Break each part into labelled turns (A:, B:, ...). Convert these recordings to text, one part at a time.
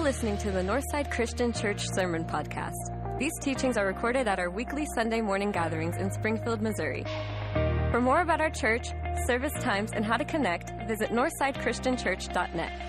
A: listening to the Northside Christian Church Sermon Podcast. These teachings are recorded at our weekly Sunday morning gatherings in Springfield, Missouri. For more about our church, service times, and how to connect, visit northsidechristianchurch.net.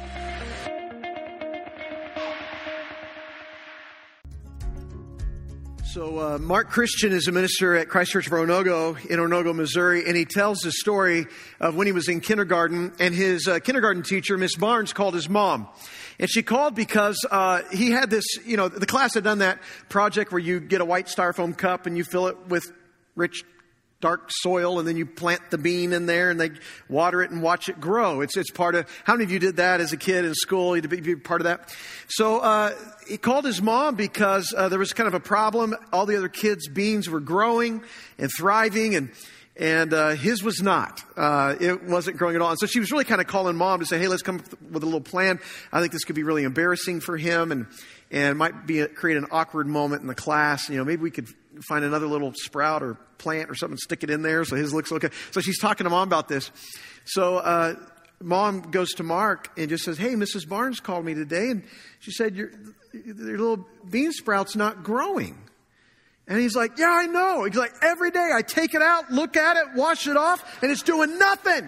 B: So Mark Christian is a minister at Christ Church of Onogo in Onogo, Missouri, and he tells the story of when he was in kindergarten, and his kindergarten teacher, Miss Barnes, called his mom. And she called because he had this, the class had done that project where you get a white styrofoam cup and you fill it with rich, dark soil, and then you plant the bean in there and they water it and watch it grow. It's part of, how many of you did that as a kid in school? You'd be part of that. So he called his mom because there was kind of a problem. All the other kids' beans were growing and thriving, and his was not. It wasn't growing at all. And so she was really kind of calling mom to say, hey, let's come with a little plan. I think this could be really embarrassing for him and might create an awkward moment in the class. Maybe we could find another little sprout or plant or something, stick it in there so his looks okay. So she's talking to mom about this. So mom goes to Mark and just says, hey, Mrs. Barnes called me today, and she said, your little bean sprout's not growing. And he's like, yeah, I know. He's like, every day I take it out, look at it, wash it off, and it's doing nothing.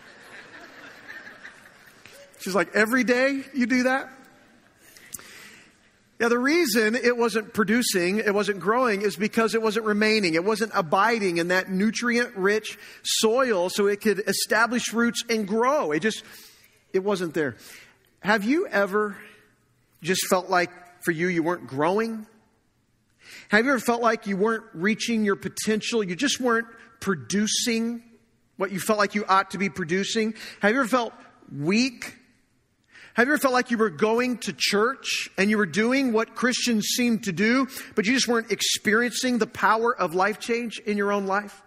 B: She's like, every day you do that? Yeah, the reason it wasn't producing, it wasn't growing, is because it wasn't remaining. It wasn't abiding in that nutrient-rich soil so it could establish roots and grow. It wasn't there. Have you ever just felt like for you weren't growing? Have you ever felt like you weren't reaching your potential? You just weren't producing what you felt like you ought to be producing? Have you ever felt weak? Have you ever felt like you were going to church and you were doing what Christians seem to do, but you just weren't experiencing the power of life change in your own life?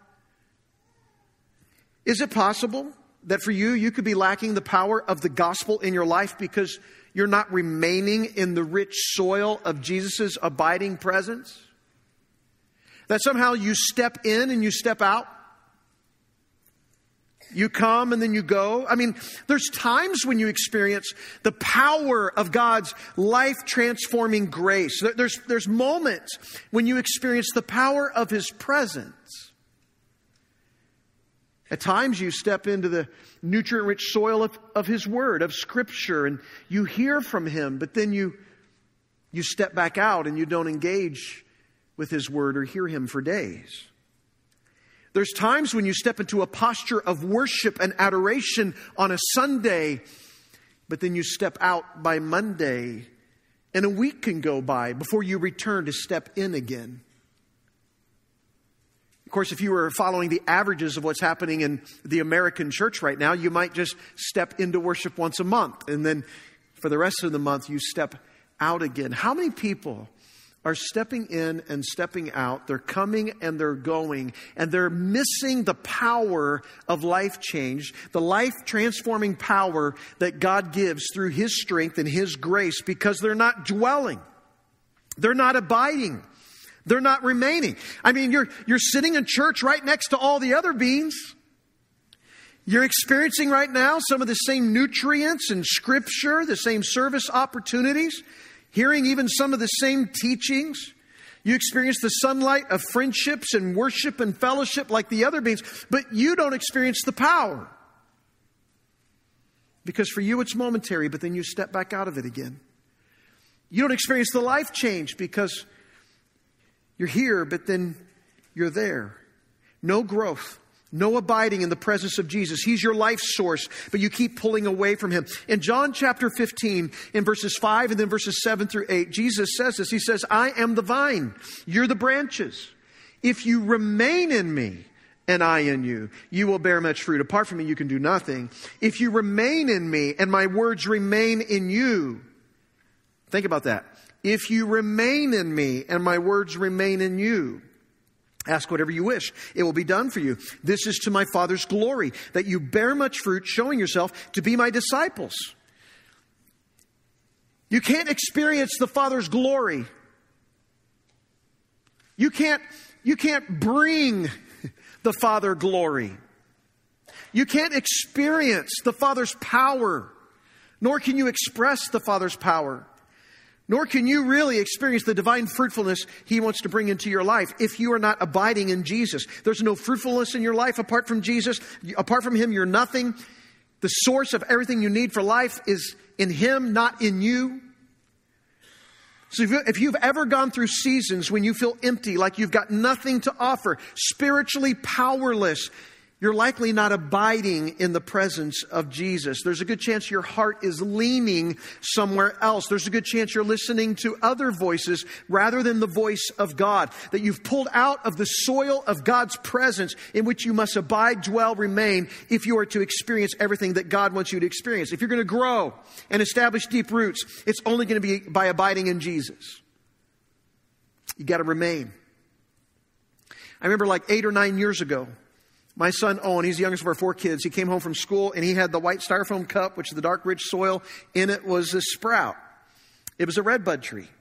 B: Is it possible that for you could be lacking the power of the gospel in your life because you're not remaining in the rich soil of Jesus' abiding presence? That somehow you step in and you step out? You come and then you go. I mean, there's times when you experience the power of God's life-transforming grace. There's moments when you experience the power of His presence. At times you step into the nutrient-rich soil of His Word, of Scripture, and you hear from Him, but then you step back out and you don't engage with His Word or hear Him for days. There's times when you step into a posture of worship and adoration on a Sunday, but then you step out by Monday, and a week can go by before you return to step in again. Of course, if you were following the averages of what's happening in the American church right now, you might just step into worship once a month, and then for the rest of the month, you step out again. How many people are stepping in and stepping out? They're coming and they're going, and they're missing the power of life change, the life-transforming power that God gives through His strength and His grace, because they're not dwelling. They're not abiding. They're not remaining. I mean, you're sitting in church right next to all the other beans. You're experiencing right now some of the same nutrients in Scripture, the same service opportunities, hearing even some of the same teachings. You experience the sunlight of friendships and worship and fellowship like the other beings, but you don't experience the power. Because for you it's momentary, but then you step back out of it again. You don't experience the life change because you're here, but then you're there. No growth. No abiding in the presence of Jesus. He's your life source, but you keep pulling away from Him. In John chapter 15, in verses 5 and then verses 7 through 8, Jesus says this. He says, I am the vine, you're the branches. If you remain in me and I in you, you will bear much fruit. Apart from me, you can do nothing. If you remain in me and my words remain in you. Think about that. If you remain in me and my words remain in you. Ask whatever you wish. It will be done for you. This is to my Father's glory, that you bear much fruit, showing yourself to be my disciples. You can't experience the Father's glory. You can't bring the Father glory. You can't experience the Father's power, nor can you express the Father's power Nor can you really experience the divine fruitfulness He wants to bring into your life if you are not abiding in Jesus. There's no fruitfulness in your life apart from Jesus. Apart from Him, you're nothing. The source of everything you need for life is in Him, not in you. So if you've ever gone through seasons when you feel empty, like you've got nothing to offer, spiritually powerless, you're likely not abiding in the presence of Jesus. There's a good chance your heart is leaning somewhere else. There's a good chance you're listening to other voices rather than the voice of God. That you've pulled out of the soil of God's presence in which you must abide, dwell, remain if you are to experience everything that God wants you to experience. If you're going to grow and establish deep roots, it's only going to be by abiding in Jesus. You got to remain. I remember like 8 or 9 years ago, my son Owen, he's the youngest of our 4 kids. He came home from school and he had the white styrofoam cup, which is the dark, rich soil. In it was a sprout. It was a redbud tree.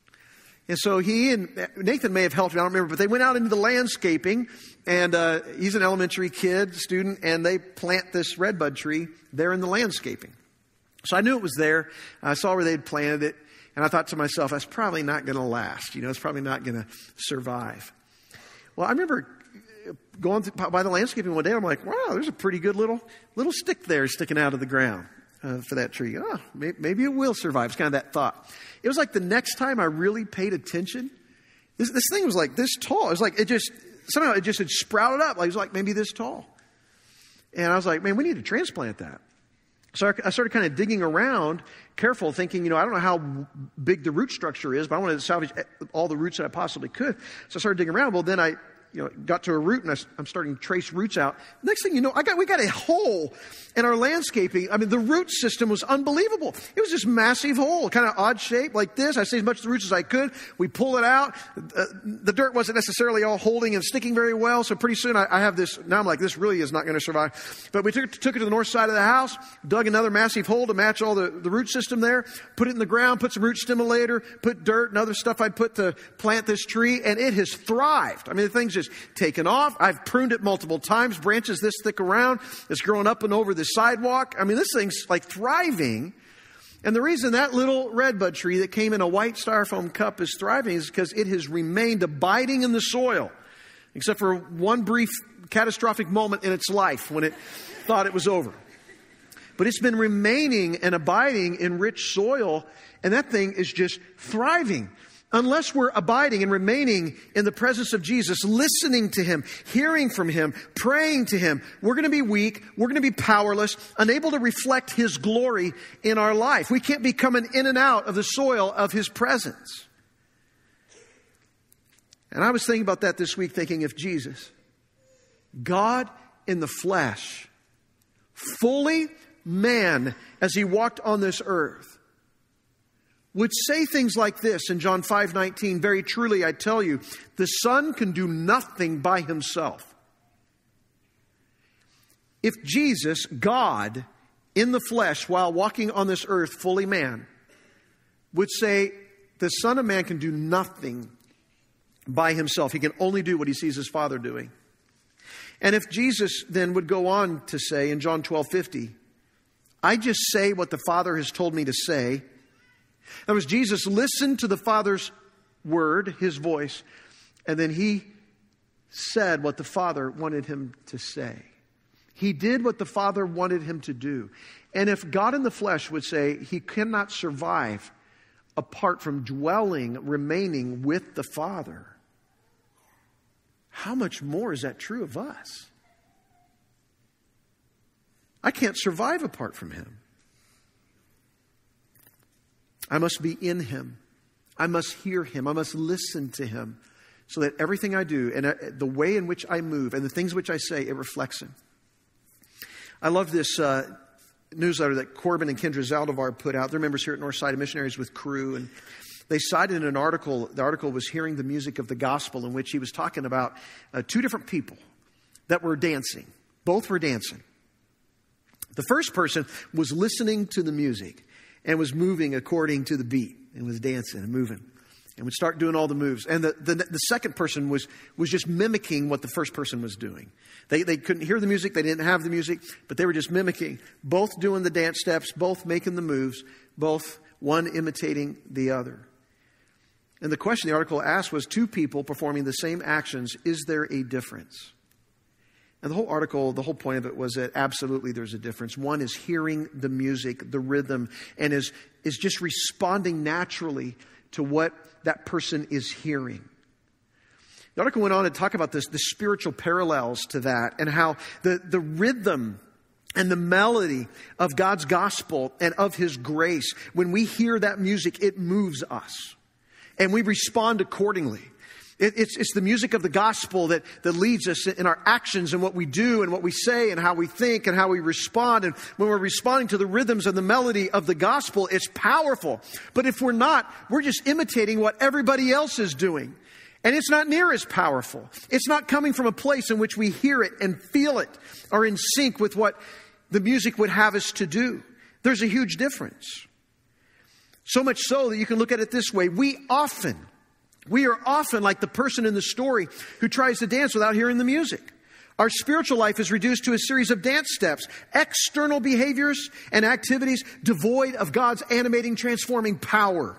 B: And so he and Nathan may have helped me, I don't remember, but they went out into the landscaping, and he's an elementary student, and they plant this redbud tree there in the landscaping. So I knew it was there. I saw where they'd planted it, and I thought to myself, that's probably not going to last. It's probably not going to survive. Well, I remember going by the landscaping one day, I'm like, wow, there's a pretty good little stick there sticking out of the ground for that tree. Oh, maybe it will survive. It's kind of that thought. It was like the next time I really paid attention, this thing was like this tall. It was like somehow it just had sprouted up. Like it was like maybe this tall. And I was like, man, we need to transplant that. So I started kind of digging around, careful, thinking, I don't know how big the root structure is, but I wanted to salvage all the roots that I possibly could. So I started digging around. Well, then I got to a root, and I'm starting to trace roots out. Next thing you know, we got a hole in our landscaping. I mean, the root system was unbelievable. It was this massive hole, kind of odd shape like this. I saved as much of the roots as I could. We pull it out. The dirt wasn't necessarily all holding and sticking very well, so pretty soon I have this. Now I'm like, this really is not going to survive. But we took it to the north side of the house, dug another massive hole to match all the root system there, put it in the ground, put some root stimulator, put dirt and other stuff I'd put to plant this tree, and it has thrived. I mean, the thing's just taken off. I've pruned it multiple times, branches this thick around. It's growing up and over the sidewalk. I mean, this thing's like thriving. And the reason that little redbud tree that came in a white styrofoam cup is thriving is because it has remained abiding in the soil, except for one brief catastrophic moment in its life when it thought it was over. But it's been remaining and abiding in rich soil, and that thing is just thriving. Unless we're abiding and remaining in the presence of Jesus, listening to Him, hearing from Him, praying to Him, we're going to be weak, we're going to be powerless, unable to reflect His glory in our life. We can't be coming in and out of the soil of His presence. And I was thinking about that this week, thinking if Jesus, God in the flesh, fully man as He walked on this earth, would say things like this in John 5:19, very truly I tell you, the Son can do nothing by Himself. If Jesus, God, in the flesh, while walking on this earth, fully man, would say, the Son of Man can do nothing by Himself. He can only do what He sees His Father doing. And if Jesus then would go on to say in John 12:50, I just say what the Father has told me to say. In other words, Jesus listened to the Father's word, His voice, and then He said what the Father wanted Him to say. He did what the Father wanted Him to do. And if God in the flesh would say He cannot survive apart from remaining with the Father, how much more is that true of us? I can't survive apart from Him. I must be in Him. I must hear Him. I must listen to Him so that everything I do and the way in which I move and the things which I say, it reflects Him. I love this newsletter that Corbin and Kendra Zaldivar put out. They're members here at Northside Missionaries with Cru, and they cited an article. The article was Hearing the Music of the Gospel, in which he was talking about 2 different people that were dancing. Both were dancing. The first person was listening to the music and was moving according to the beat and was dancing and moving and would start doing all the moves. And the second person was just mimicking what the first person was doing. They couldn't hear the music. They didn't have the music, but they were just mimicking, both doing the dance steps, both making the moves, both one imitating the other. And the question the article asked was, two people performing the same actions, is there a difference? And the whole article, the whole point of it was that absolutely there's a difference. One is hearing the music, the rhythm, and is just responding naturally to what that person is hearing. The article went on to talk about the spiritual parallels to that, and how the rhythm and the melody of God's gospel and of His grace, when we hear that music, it moves us. And we respond accordingly. It's the music of the gospel that leads us in our actions and what we do and what we say and how we think and how we respond. And when we're responding to the rhythms and the melody of the gospel, it's powerful. But if we're not, we're just imitating what everybody else is doing. And it's not near as powerful. It's not coming from a place in which we hear it and feel it, or in sync with what the music would have us to do. There's a huge difference. So much so that you can look at it this way. We are often like the person in the story who tries to dance without hearing the music. Our spiritual life is reduced to a series of dance steps, external behaviors and activities devoid of God's animating, transforming power.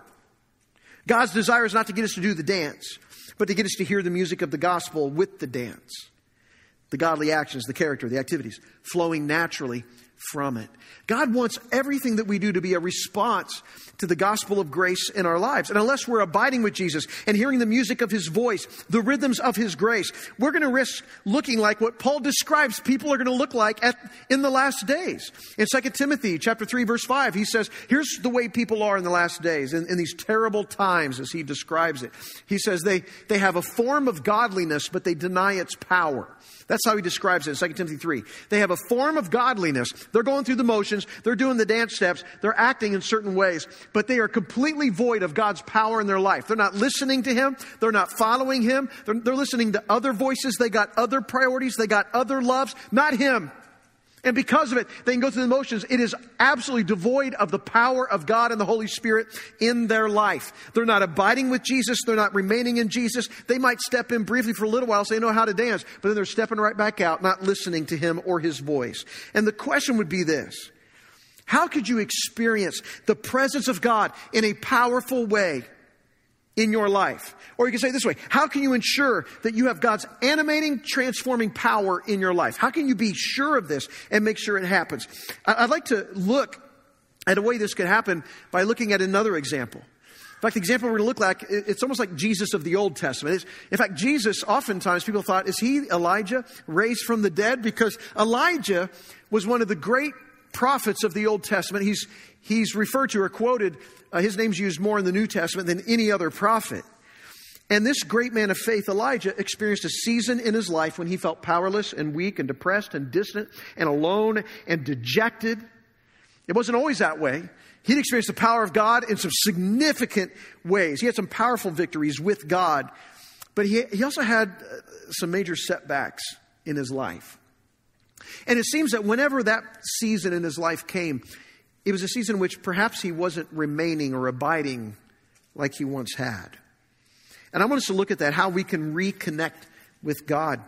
B: God's desire is not to get us to do the dance, but to get us to hear the music of the gospel with the dance. The godly actions, the character, the activities flowing naturally from it. God wants everything that we do to be a response to the gospel of grace in our lives. And unless we're abiding with Jesus and hearing the music of His voice, the rhythms of His grace, we're going to risk looking like what Paul describes people are going to look like in the last days. In 2 Timothy chapter 3, verse 5, he says, here's the way people are in the last days, in these terrible times as he describes it. He says they have a form of godliness, but they deny its power. That's how he describes it in 2 Timothy 3. They have a form of godliness. They're going through the motions. They're doing the dance steps. They're acting in certain ways. But they are completely void of God's power in their life. They're not listening to Him. They're not following Him. They're listening to other voices. They got other priorities. They got other loves, not Him. And because of it, they can go through the motions. It is absolutely devoid of the power of God and the Holy Spirit in their life. They're not abiding with Jesus. They're not remaining in Jesus. They might step in briefly for a little while so they know how to dance, but then they're stepping right back out, not listening to Him or His voice. And the question would be this: how could you experience the presence of God in a powerful way in your life? Or you can say it this way: how can you ensure that you have God's animating, transforming power in your life? How can you be sure of this and make sure it happens? I'd like to look at a way this could happen by looking at another example. In fact, the example we're going to look like, it's almost like Jesus of the Old Testament. In fact, Jesus, oftentimes people thought, is he Elijah raised from the dead? Because Elijah was one of the great prophets of the Old Testament. He's referred to or quoted, his name's used more in the New Testament than any other prophet. And this great man of faith, Elijah, experienced a season in his life when he felt powerless and weak and depressed and distant and alone and dejected. It wasn't always that way. He'd experienced the power of God in some significant ways. He had some powerful victories with God, but he also had some major setbacks in his life. And it seems that whenever that season in his life came, it was a season in which perhaps he wasn't remaining or abiding like he once had. And I want us to look at that, how we can reconnect with God.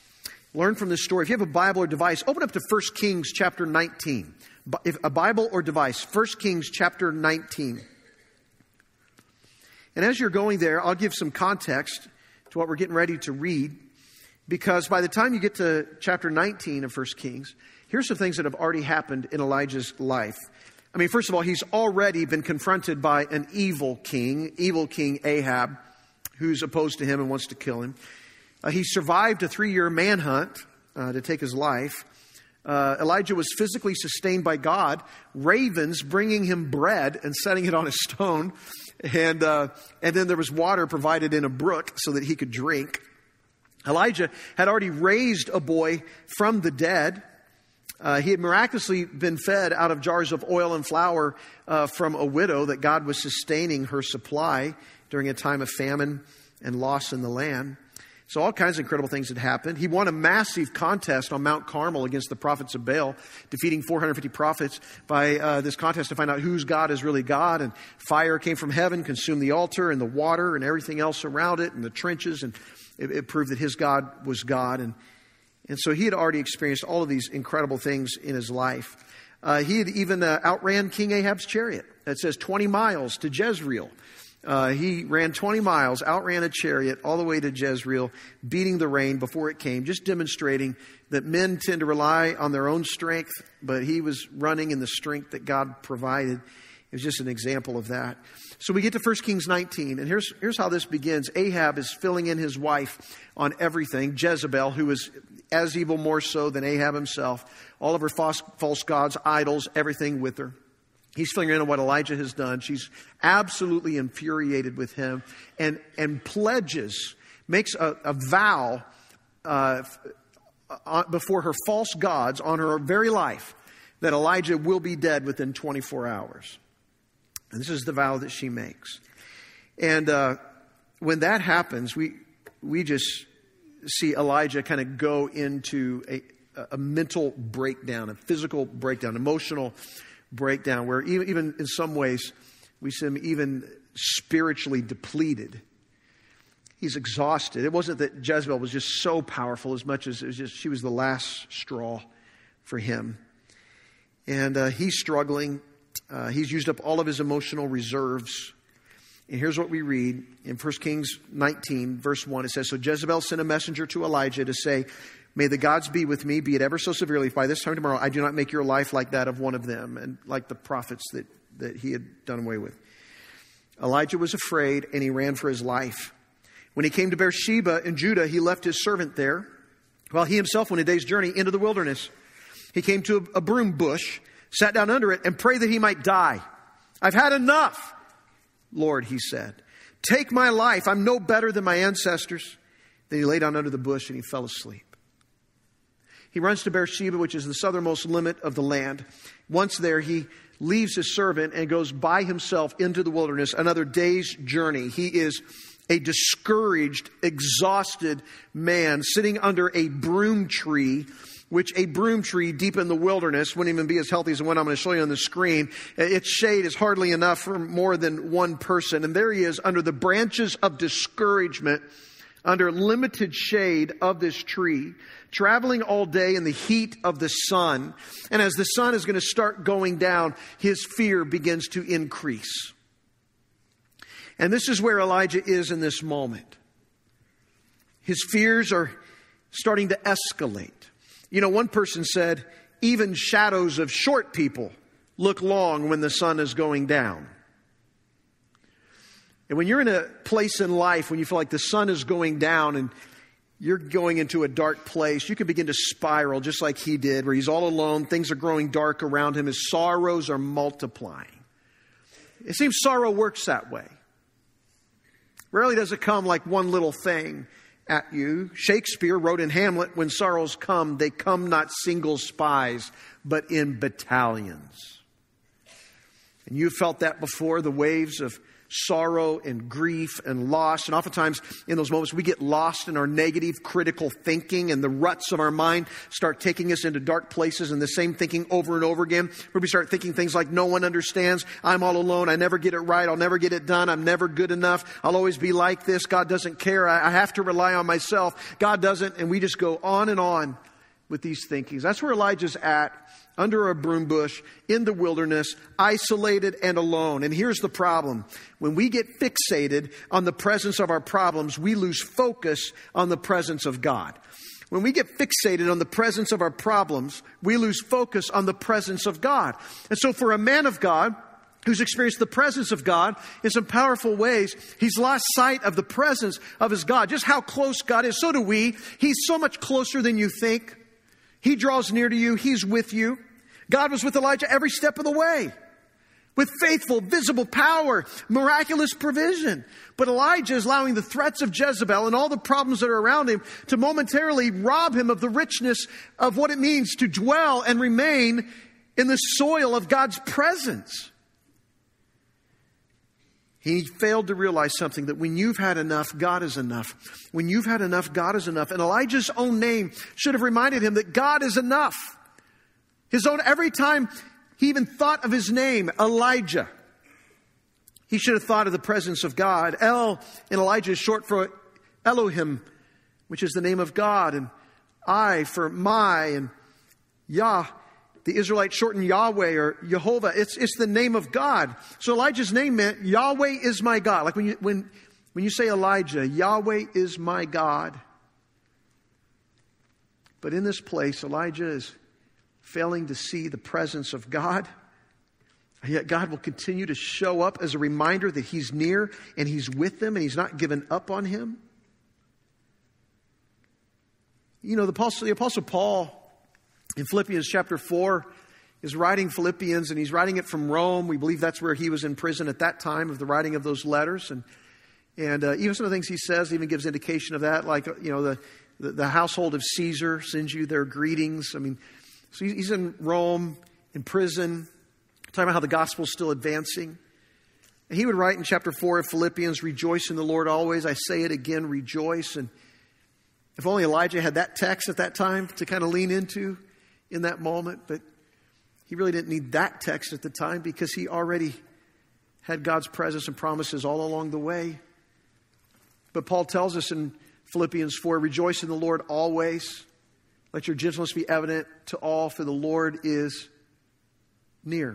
B: Learn from this story. If you have a Bible or device, open up to 1 Kings chapter 19. If a Bible or device, 1 Kings chapter 19. And as you're going there, I'll give some context to what we're getting ready to read. Because by the time you get to chapter 19 of 1 Kings, here's some things that have already happened in Elijah's life. I mean, first of all, he's already been confronted by an evil king Ahab, who's opposed to him and wants to kill him. He survived a 3-year manhunt to take his life. Elijah was physically sustained by God, ravens bringing him bread and setting it on a stone. And then there was water provided in a brook so that he could drink. Elijah had already raised a boy from the dead. He had miraculously been fed out of jars of oil and flour from a widow that God was sustaining her supply during a time of famine and loss in the land. So all kinds of incredible things had happened. He won a massive contest on Mount Carmel against the prophets of Baal, defeating 450 prophets by this contest to find out whose God is really God. And fire came from heaven, consumed the altar and the water and everything else around it and the trenches. And it proved that his God was God. And so he had already experienced all of these incredible things in his life. He had even outran King Ahab's chariot. It says 20 miles to Jezreel. He ran 20 miles, outran a chariot all the way to Jezreel, beating the rain before it came, just demonstrating that men tend to rely on their own strength, but he was running in the strength that God provided. It was just an example of that. So we get to 1 Kings 19, and here's how this begins. Ahab is filling in his wife on everything. Jezebel, who is as evil, more so than Ahab himself. All of her false gods, idols, everything with her. He's filling in on what Elijah has done. She's absolutely infuriated with him and pledges, makes a vow before her false gods on her very life that Elijah will be dead within 24 hours. And this is the vow that she makes. And when that happens, we just see Elijah kind of go into a mental breakdown, a physical breakdown, emotional breakdown, where even in some ways we see him even spiritually depleted. He's exhausted. It wasn't that Jezebel was just so powerful as much as it was just she was the last straw for him. And he's struggling. He's used up all of his emotional reserves. And here's what we read in 1 Kings 19, verse 1. It says, "So Jezebel sent a messenger to Elijah to say, 'May the gods be with me, be it ever so severely, if by this time tomorrow I do not make your life like that of one of them,'" and like the prophets that he had done away with. Elijah was afraid, and he ran for his life. When he came to Beersheba in Judah, he left his servant there, while he himself went a day's journey into the wilderness. He came to a broom bush, sat down under it, and prayed that he might die. "I've had enough, Lord," he said. "Take my life. I'm no better than my ancestors." Then he lay down under the bush and he fell asleep. He runs to Beersheba, which is the southernmost limit of the land. Once there, he leaves his servant and goes by himself into the wilderness, another day's journey. He is a discouraged, exhausted man sitting under a broom tree, which a broom tree deep in the wilderness wouldn't even be as healthy as the one I'm going to show you on the screen. Its shade is hardly enough for more than one person. And there he is under the branches of discouragement, under limited shade of this tree, traveling all day in the heat of the sun. And as the sun is going to start going down, his fear begins to increase. And this is where Elijah is in this moment. His fears are starting to escalate. You know, one person said, even shadows of short people look long when the sun is going down. And when you're in a place in life when you feel like the sun is going down and you're going into a dark place, you can begin to spiral just like he did, where he's all alone, things are growing dark around him, his sorrows are multiplying. It seems sorrow works that way. Rarely does it come like one little thing at you. Shakespeare wrote in Hamlet, "When sorrows come, they come not single spies, but in battalions." And you've felt that before, the waves of sorrow and grief and loss. And oftentimes in those moments, we get lost in our negative, critical thinking, and the ruts of our mind start taking us into dark places, and the same thinking over and over again, where we start thinking things like, no one understands, I'm all alone, I never get it right, I'll never get it done, I'm never good enough, I'll always be like this, God doesn't care, I have to rely on myself, God doesn't, and we just go on with these thinkings. That's where Elijah's at, under a broom bush, in the wilderness, isolated and alone. And here's the problem. When we get fixated on the presence of our problems, we lose focus on the presence of God. When we get fixated on the presence of our problems, we lose focus on the presence of God. And so for a man of God who's experienced the presence of God in some powerful ways, he's lost sight of the presence of his God, just how close God is. So do we. He's so much closer than you think. He draws near to you. He's with you. God was with Elijah every step of the way, with faithful, visible power, miraculous provision. But Elijah is allowing the threats of Jezebel and all the problems that are around him to momentarily rob him of the richness of what it means to dwell and remain in the soil of God's presence. He failed to realize something, that when you've had enough, God is enough. When you've had enough, God is enough. And Elijah's own name should have reminded him that God is enough. Every time he even thought of his name, Elijah, he should have thought of the presence of God. El in Elijah is short for Elohim, which is the name of God, and I for my, and Yah the Israelites shortened Yahweh or Jehovah. It's the name of God. So Elijah's name meant Yahweh is my God. Like when you say Elijah, Yahweh is my God. But in this place, Elijah is failing to see the presence of God. Yet God will continue to show up as a reminder that He's near and He's with them and He's not given up on him. You know, the Apostle Paul in Philippians chapter 4 is writing Philippians, and he's writing it from Rome. We believe that's where he was in prison at that time of the writing of those letters. And even some of the things he says even gives indication of that, like, you know, the household of Caesar sends you their greetings. I mean, so he's in Rome, in prison, talking about how the gospel is still advancing. And he would write in chapter 4 of Philippians, rejoice in the Lord always. I say it again, rejoice. And if only Elijah had that text at that time to kind of lean into in that moment. But he really didn't need that text at the time because he already had God's presence and promises all along the way. But Paul tells us in Philippians 4, rejoice in the Lord always. Let your gentleness be evident to all, for the Lord is near.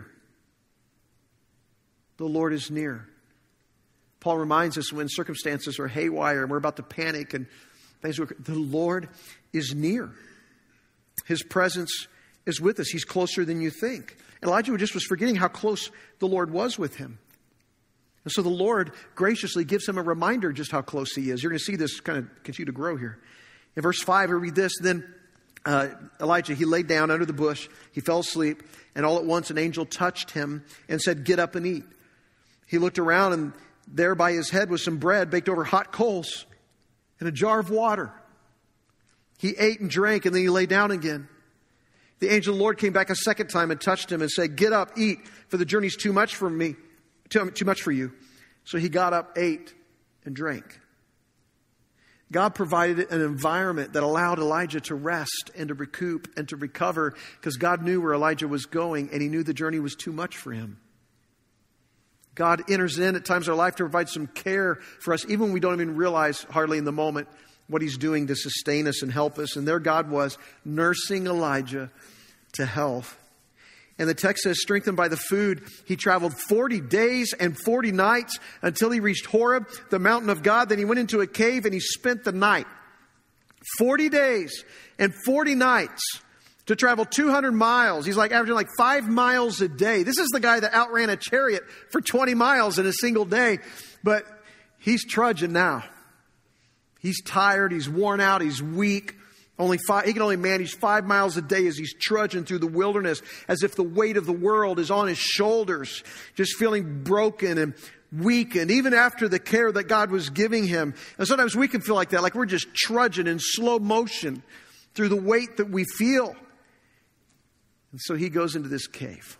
B: The Lord is near. Paul reminds us when circumstances are haywire and we're about to panic and things, the Lord is near. His presence is with us. He's closer than you think. And Elijah just was forgetting how close the Lord was with him. And so the Lord graciously gives him a reminder just how close He is. You're going to see this kind of continue to grow here. In verse 5, we read this. Then Elijah, he laid down under the bush. He fell asleep. And all at once an angel touched him and said, get up and eat. He looked around, and there by his head was some bread baked over hot coals and a jar of water. He ate and drank, and then he lay down again. The angel of the Lord came back a second time and touched him and said, get up, eat, for the journey's too much for me, too much for you. So he got up, ate, and drank. God provided an environment that allowed Elijah to rest and to recoup and to recover because God knew where Elijah was going, and He knew the journey was too much for him. God enters in at times in our life to provide some care for us, even when we don't even realize hardly in the moment what He's doing to sustain us and help us. And there God was, nursing Elijah to health. And the text says, strengthened by the food, he traveled 40 days and 40 nights until he reached Horeb, the mountain of God. Then he went into a cave and he spent the night. 40 days and 40 nights to travel 200 miles. He's like averaging like 5 miles a day. This is the guy that outran a chariot for 20 miles in a single day. But he's trudging now. He's tired. He's worn out. He's weak. He can only manage 5 miles a day as he's trudging through the wilderness as if the weight of the world is on his shoulders, just feeling broken and weakened, even after the care that God was giving him. And sometimes we can feel like that, like we're just trudging in slow motion through the weight that we feel. And so he goes into this cave.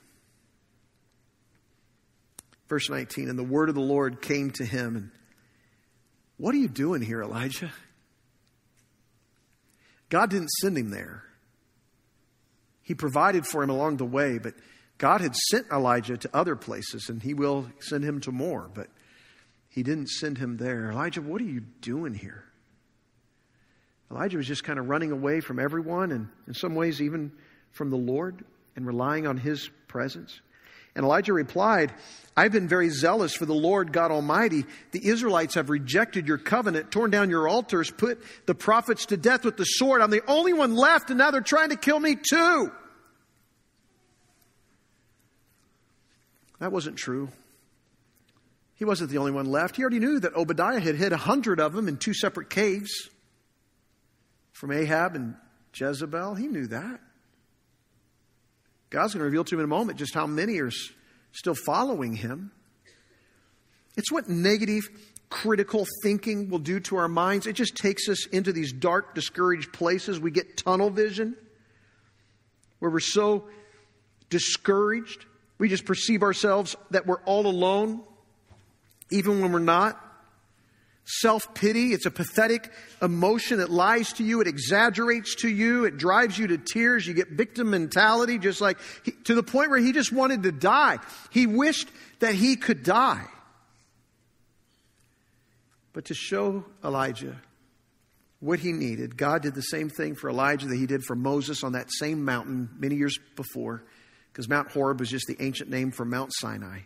B: Verse 19, and the word of the Lord came to him. And what are you doing here, Elijah? God didn't send him there. He provided for him along the way, but God had sent Elijah to other places, and He will send him to more, but He didn't send him there. Elijah, what are you doing here? Elijah was just kind of running away from everyone, and in some ways even from the Lord, and relying on His presence. And Elijah replied, I've been very zealous for the Lord God Almighty. The Israelites have rejected your covenant, torn down your altars, put the prophets to death with the sword. I'm the only one left, and now they're trying to kill me too. That wasn't true. He wasn't the only one left. He already knew that Obadiah had hid 100 of them in 2 separate caves from Ahab and Jezebel. He knew that. God's going to reveal to him in a moment just how many are still following him. It's what negative, critical thinking will do to our minds. It just takes us into these dark, discouraged places. We get tunnel vision, where we're so discouraged. We just perceive ourselves that we're all alone, even when we're not. Self-pity, it's a pathetic emotion. It lies to you. It exaggerates to you. It drives you to tears. You get victim mentality, just like to the point where he just wanted to die. He wished that he could die. But to show Elijah what he needed. God did the same thing for Elijah that he did for Moses on that same mountain many years before, because Mount Horeb was just the ancient name for Mount Sinai.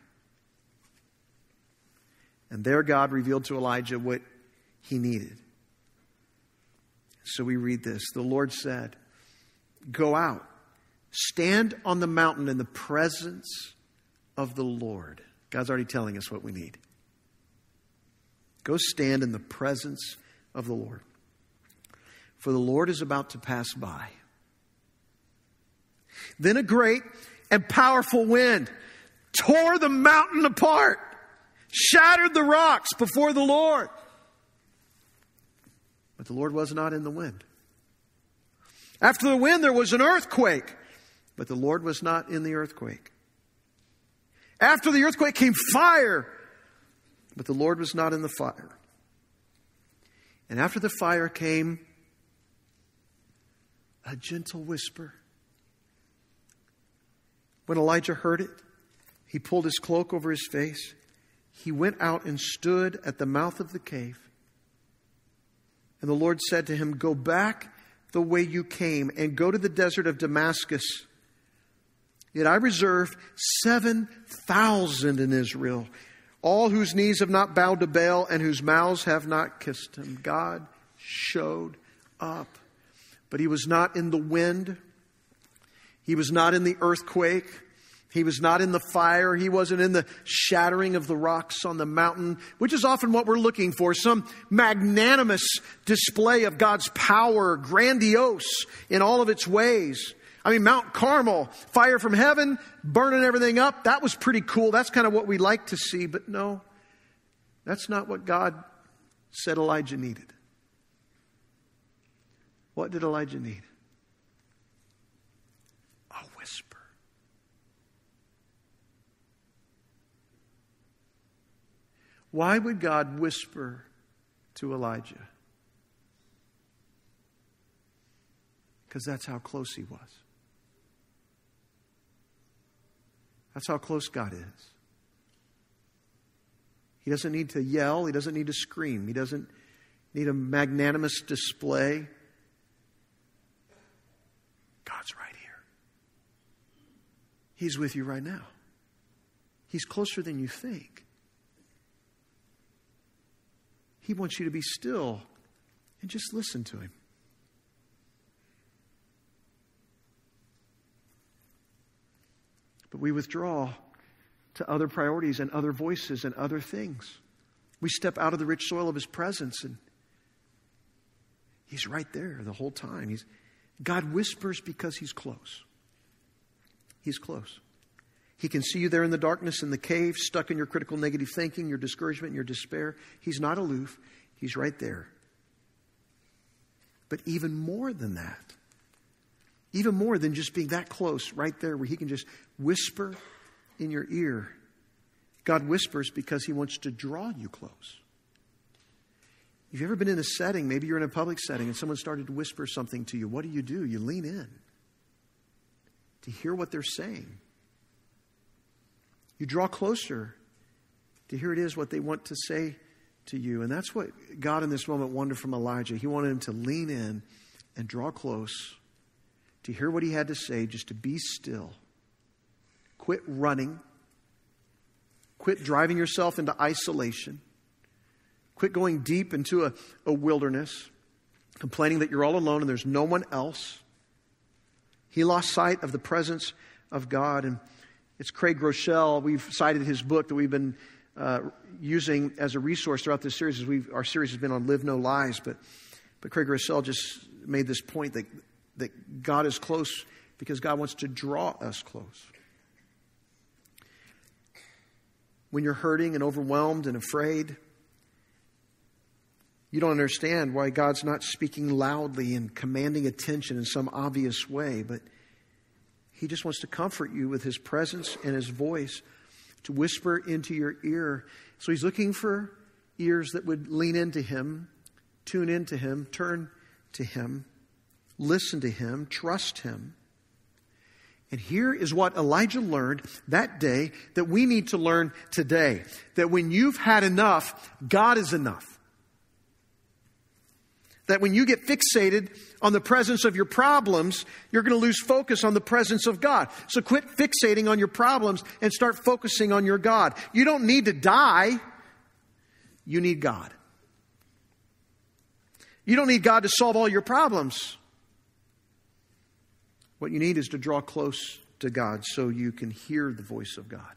B: And there God revealed to Elijah what he needed. So we read this. The Lord said, "Go out, stand on the mountain in the presence of the Lord." God's already telling us what we need. Go stand in the presence of the Lord. For the Lord is about to pass by. Then a great and powerful wind tore the mountain apart, shattered the rocks before the Lord. But the Lord was not in the wind. After the wind, there was an earthquake, but the Lord was not in the earthquake. After the earthquake came fire, but the Lord was not in the fire. And after the fire came a gentle whisper. When Elijah heard it, he pulled his cloak over his face. He went out and stood at the mouth of the cave. And the Lord said to him, "Go back the way you came and go to the desert of Damascus. Yet I reserved 7,000 in Israel, all whose knees have not bowed to Baal and whose mouths have not kissed him." God showed up. But he was not in the wind. He was not in the earthquake. He was not in the fire. He wasn't in the shattering of the rocks on the mountain, which is often what we're looking for. Some magnanimous display of God's power, grandiose in all of its ways. I mean, Mount Carmel, fire from heaven, burning everything up. That was pretty cool. That's kind of what we like to see. But no, that's not what God said Elijah needed. What did Elijah need? A whisper. Why would God whisper to Elijah? Because that's how close he was. That's how close God is. He doesn't need to yell. He doesn't need to scream. He doesn't need a magnanimous display. God's right here. He's with you right now. He's closer than you think. He wants you to be still and just listen to him. But we withdraw to other priorities and other voices and other things. We step out of the rich soil of his presence, and he's right there the whole time. God whispers because he's close. He's close. He can see you there in the darkness, in the cave, stuck in your critical negative thinking, your discouragement, your despair. He's not aloof. He's right there. But even more than that, even more than just being that close right there where he can just whisper in your ear, God whispers because he wants to draw you close. Have you ever been in a setting, maybe you're in a public setting, and someone started to whisper something to you? What do? You lean in to hear what they're saying. You draw closer to hear it is what they want to say to you. And that's what God in this moment wanted from Elijah. He wanted him to lean in and draw close to hear what he had to say, just to be still. Quit running. Quit driving yourself into isolation. Quit going deep into a wilderness, complaining that you're all alone and there's no one else. He lost sight of the presence of God. And it's Craig Groeschel. We've cited his book that we've been using as a resource throughout this series. Our series has been on Live No Lies. But Craig Groeschel just made this point that God is close because God wants to draw us close. When you're hurting and overwhelmed and afraid, you don't understand why God's not speaking loudly and commanding attention in some obvious way, but he just wants to comfort you with his presence and his voice to whisper into your ear. So he's looking for ears that would lean into him, tune into him, turn to him, listen to him, trust him. And here is what Elijah learned that day that we need to learn today. That when you've had enough, God is enough. that when you get fixated on the presence of your problems, you're going to lose focus on the presence of God. So quit fixating on your problems and start focusing on your God. You don't need to die. You need God. You don't need God to solve all your problems. What you need is to draw close to God so you can hear the voice of God.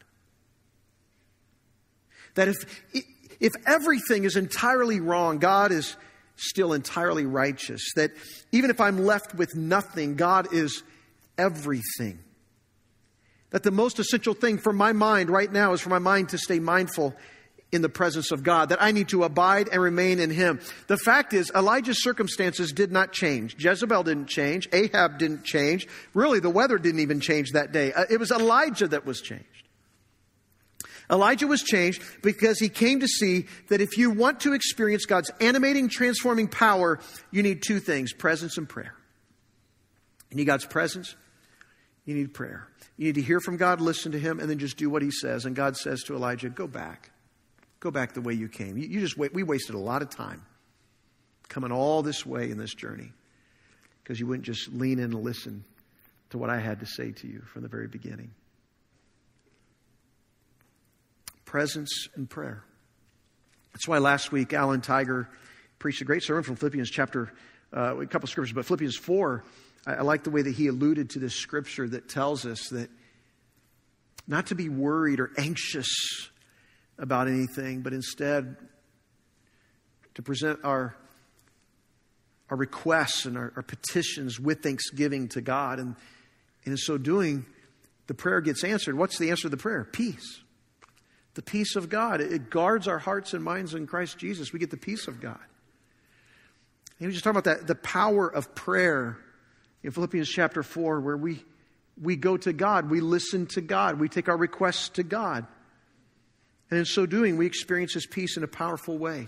B: That if everything is entirely wrong, God is still entirely righteous. That even if I'm left with nothing, God is everything. That the most essential thing for my mind right now is for my mind to stay mindful in the presence of God. That I need to abide and remain in Him. The fact is, Elijah's circumstances did not change. Jezebel didn't change. Ahab didn't change. Really, the weather didn't even change that day. It was Elijah that was changed. Elijah was changed because he came to see that if you want to experience God's animating, transforming power, you need two things: presence and prayer. You need God's presence. You need prayer. You need to hear from God, listen to Him, and then just do what He says. And God says to Elijah, go back. Go back the way you came. You just wait. We wasted a lot of time coming all this way in this journey because you wouldn't just lean in and listen to what I had to say to you from the very beginning. Presence and prayer. That's why last week Alan Tiger preached a great sermon from Philippians chapter, a couple of scriptures, but Philippians 4. I like the way that he alluded to this scripture that tells us that not to be worried or anxious about anything, but instead to present our requests and our petitions with thanksgiving to God. And in so doing, the prayer gets answered. What's the answer to the prayer? Peace. The peace of God. It guards our hearts and minds in Christ Jesus. We get the peace of God. And he was just talking about that, the power of prayer in Philippians chapter 4, where we go to God, we listen to God, we take our requests to God. And in so doing, we experience His peace in a powerful way.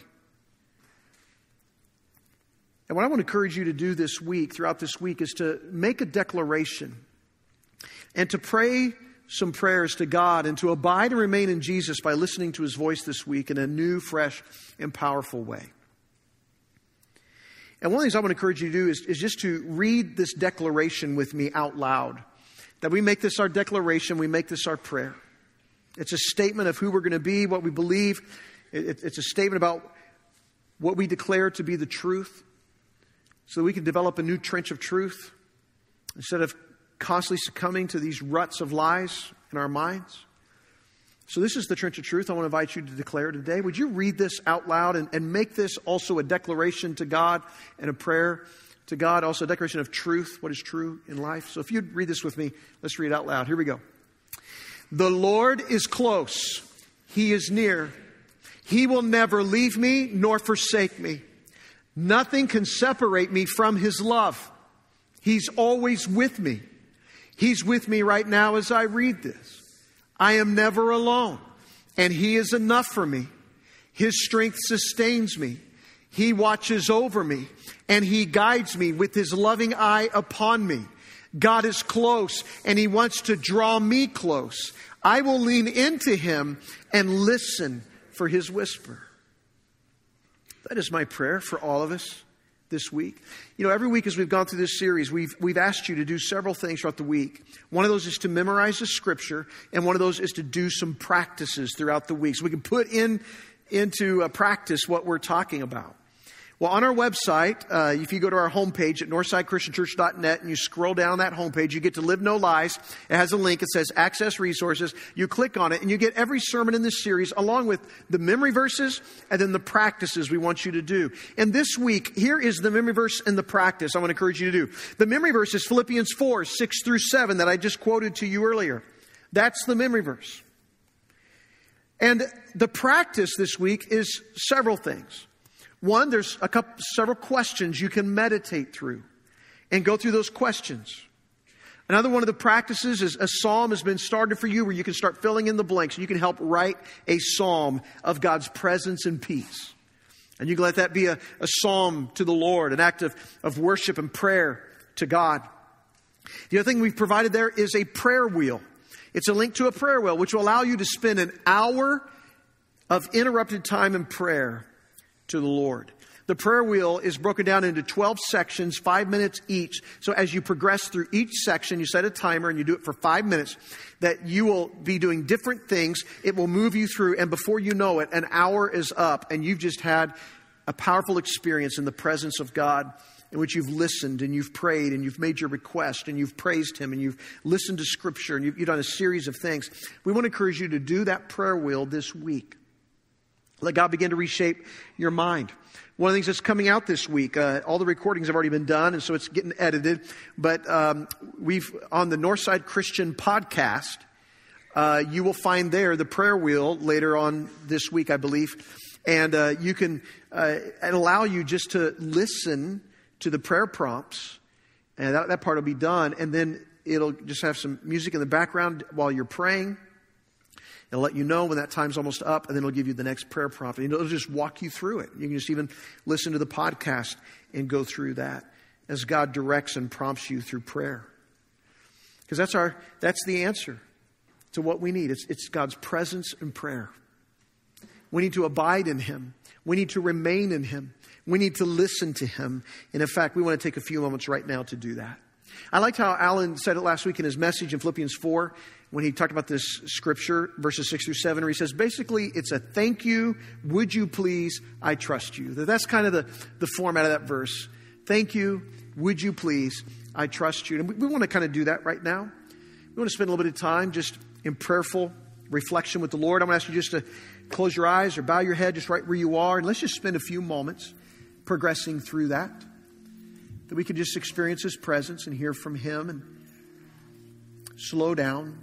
B: And what I want to encourage you to do this week, throughout this week, is to make a declaration and to pray some prayers to God and to abide and remain in Jesus by listening to His voice this week in a new, fresh, and powerful way. And one of the things I want to encourage you to do is just to read this declaration with me out loud. That we make this our declaration, we make this our prayer. It's a statement of who we're going to be, what we believe. It's a statement about what we declare to be the truth, so that we can develop a new trench of truth instead of constantly succumbing to these ruts of lies in our minds. So this is the trench of truth I want to invite you to declare today. Would you read this out loud and make this also a declaration to God and a prayer to God, also a declaration of truth, what is true in life. So if you'd read this with me, let's read it out loud. Here we go. The Lord is close. He is near. He will never leave me nor forsake me. Nothing can separate me from His love. He's always with me. He's with me right now as I read this. I am never alone, and He is enough for me. His strength sustains me. He watches over me, and He guides me with His loving eye upon me. God is close, and He wants to draw me close. I will lean into Him and listen for His whisper. That is my prayer for all of us this week. You know, every week as we've gone through this series, we've asked you to do several things throughout the week. One of those is to memorize the Scripture, and one of those is to do some practices throughout the week, so we can put into practice what we're talking about. Well, on our website, if you go to our homepage at northsidechristianchurch.net and you scroll down that homepage, you get to Live No Lies. It has a link. It says Access Resources. You click on it and you get every sermon in this series along with the memory verses and then the practices we want you to do. And this week, here is the memory verse and the practice I want to encourage you to do. The memory verse is Philippians 4, 6 through 7 that I just quoted to you earlier. That's the memory verse. And the practice this week is several things. One, there's several questions you can meditate through and go through those questions. Another one of the practices is a psalm has been started for you where you can start filling in the blanks. You can help write a psalm of God's presence and peace. And you can let that be a psalm to the Lord, an act of worship and prayer to God. The other thing we've provided there is a prayer wheel. It's a link to a prayer wheel, which will allow you to spend an hour of interrupted time in prayer to the Lord. The prayer wheel is broken down into 12 sections, 5 minutes each. So as you progress through each section, you set a timer and you do it for 5 minutes, that you will be doing different things. It will move you through, and before you know it, an hour is up, and you've just had a powerful experience in the presence of God, in which you've listened and you've prayed and you've made your request and you've praised Him and you've listened to Scripture and you've done a series of things. We want to encourage you to do that prayer wheel this week. Let God begin to reshape your mind. One of the things that's coming out this week, all the recordings have already been done, and so it's getting edited. But we've on the Northside Christian podcast, you will find there the prayer wheel later on this week, I believe. And you can allow you just to listen to the prayer prompts, and that part will be done. And then it'll just have some music in the background while you're praying. It'll let you know when that time's almost up, and then it'll give you the next prayer prompt. And it'll just walk you through it. You can just even listen to the podcast and go through that as God directs and prompts you through prayer. Because that's the answer to what we need. It's God's presence and prayer. We need to abide in Him. We need to remain in Him. We need to listen to Him. And in fact, we want to take a few moments right now to do that. I liked how Alan said it last week in his message in Philippians 4, when he talked about this scripture, verses 6 through 7, where he says, basically, it's a thank you, would you please, I trust you. That's kind of the format of that verse. Thank you, would you please, I trust you. And we want to kind of do that right now. We want to spend a little bit of time just in prayerful reflection with the Lord. I'm going to ask you just to close your eyes or bow your head just right where you are. And let's just spend a few moments progressing through that we could just experience His presence and hear from Him and slow down.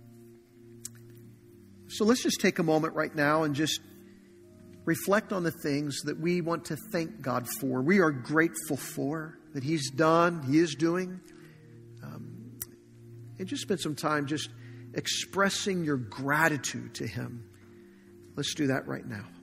B: So let's just take a moment right now and just reflect on the things that we want to thank God for. We are grateful for that He's done, He is doing. And just spend some time just expressing your gratitude to Him. Let's do that right now.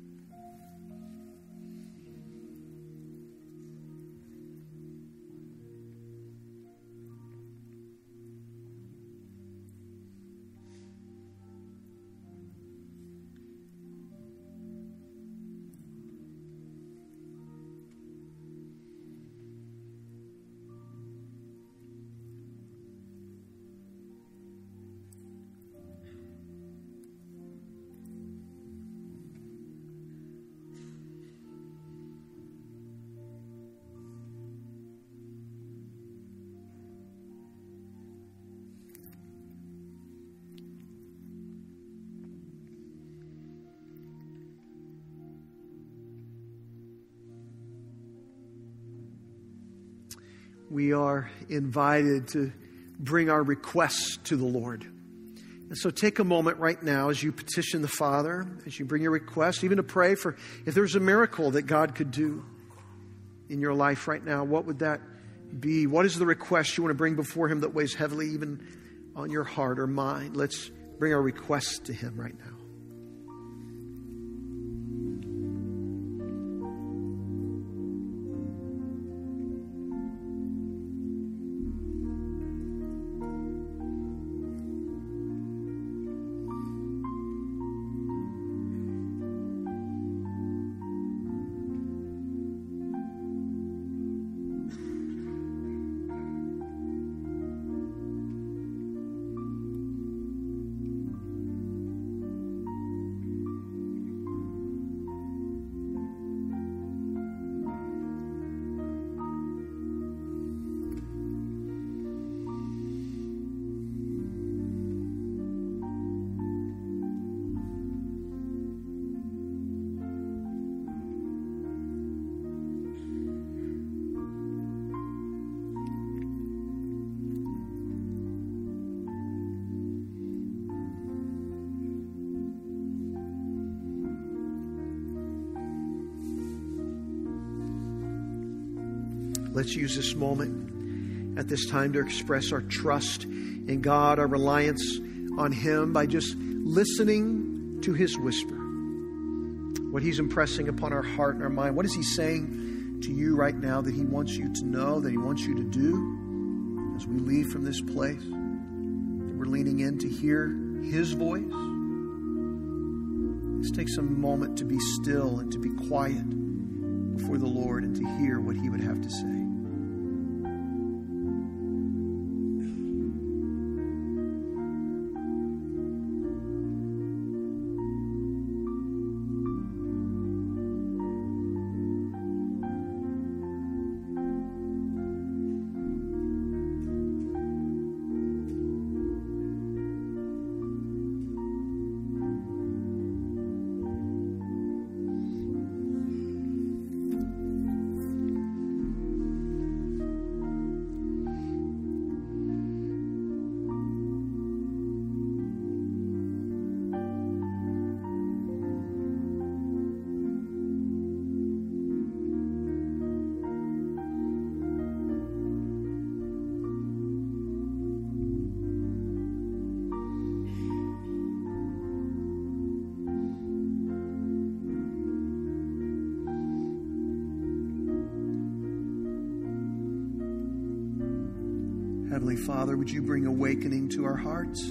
B: We are invited to bring our requests to the Lord. And so take a moment right now as you petition the Father, as you bring your request, even to pray for if there's a miracle that God could do in your life right now. What would that be? What is the request you want to bring before Him that weighs heavily even on your heart or mind? Let's bring our requests to Him right now. Let's use this moment at this time to express our trust in God, our reliance on Him by just listening to His whisper. What He's impressing upon our heart and our mind. What is He saying to you right now that He wants you to know, that He wants you to do as we leave from this place? That we're leaning in to hear His voice. Let's take some moment to be still and to be quiet before the Lord and to hear what He would have to say. Heavenly Father, would you bring awakening to our hearts?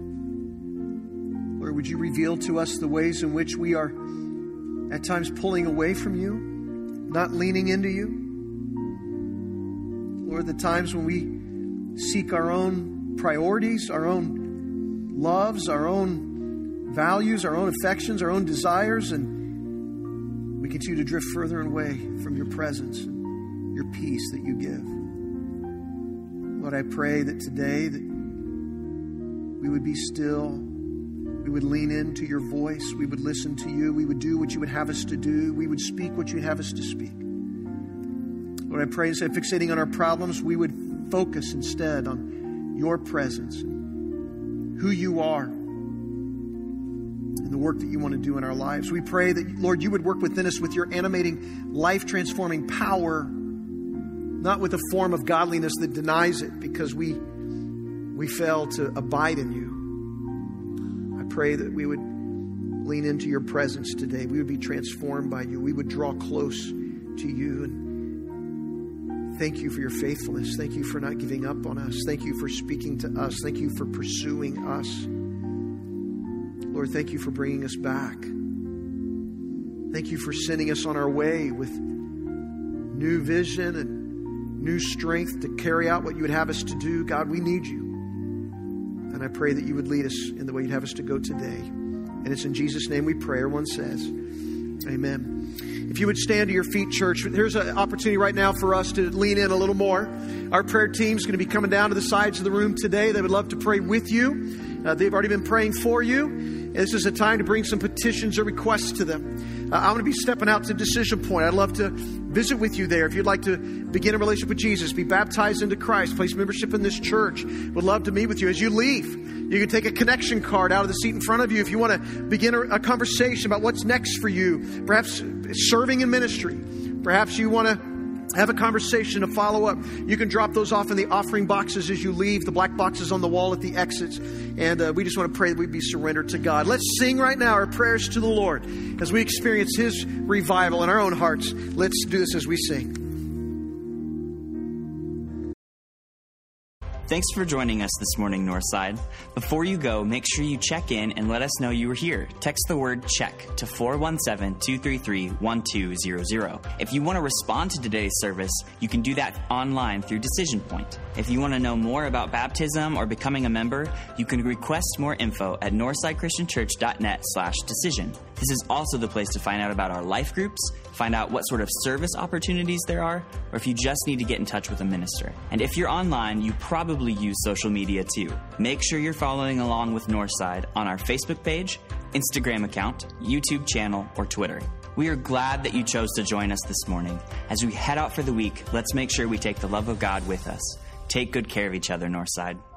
B: Lord, would you reveal to us the ways in which we are at times pulling away from you, not leaning into you? Lord, the times when we seek our own priorities, our own loves, our own values, our own affections, our own desires, and we continue to drift further away from your presence and your peace that you give. Lord, I pray that today that we would be still, we would lean into your voice, we would listen to you, we would do what you would have us to do, we would speak what you would have us to speak. Lord, I pray instead of fixating on our problems, we would focus instead on your presence, who you are, and the work that you want to do in our lives. We pray that, Lord, you would work within us with your animating, life-transforming power, not with a form of godliness that denies it because we fail to abide in you. I pray that we would lean into your presence today. We would be transformed by you. We would draw close to you. And thank you for your faithfulness. Thank you for not giving up on us. Thank you for speaking to us. Thank you for pursuing us. Lord, thank you for bringing us back. Thank you for sending us on our way with new vision and new strength to carry out what you would have us to do. God, we need you. And I pray that you would lead us in the way you'd have us to go today. And it's in Jesus' name we pray. Everyone says, amen. If you would stand to your feet, church, here's an opportunity right now for us to lean in a little more. Our prayer team's going to be coming down to the sides of the room today. They would love to pray with you. They've already been praying for you. And this is a time to bring some petitions or requests to them. I'm going to be stepping out to Decision Point. I'd love to visit with you there. If you'd like to begin a relationship with Jesus, be baptized into Christ, place membership in this church, would love to meet with you. As you leave, you can take a connection card out of the seat in front of you if you want to begin a conversation about what's next for you. Perhaps serving in ministry. Perhaps you want to have a conversation to follow up. You can drop those off in the offering boxes as you leave, the black boxes on the wall at the exits. And we just want to pray that we'd be surrendered to God. Let's sing right now our prayers to the Lord as we experience His revival in our own hearts. Let's do this as we sing.
C: Thanks for joining us this morning, Northside. Before you go, make sure you check in and let us know you were here. Text the word CHECK to 417-233-1200. If you want to respond to today's service, you can do that online through Decision Point. If you want to know more about baptism or becoming a member, you can request more info at northsidechristianchurch.net/decision. This is also the place to find out about our life groups, find out what sort of service opportunities there are, or if you just need to get in touch with a minister. And if you're online, you probably use social media too. Make sure you're following along with Northside on our Facebook page, Instagram account, YouTube channel, or Twitter. We are glad that you chose to join us this morning. As we head out for the week, let's make sure we take the love of God with us. Take good care of each other, Northside.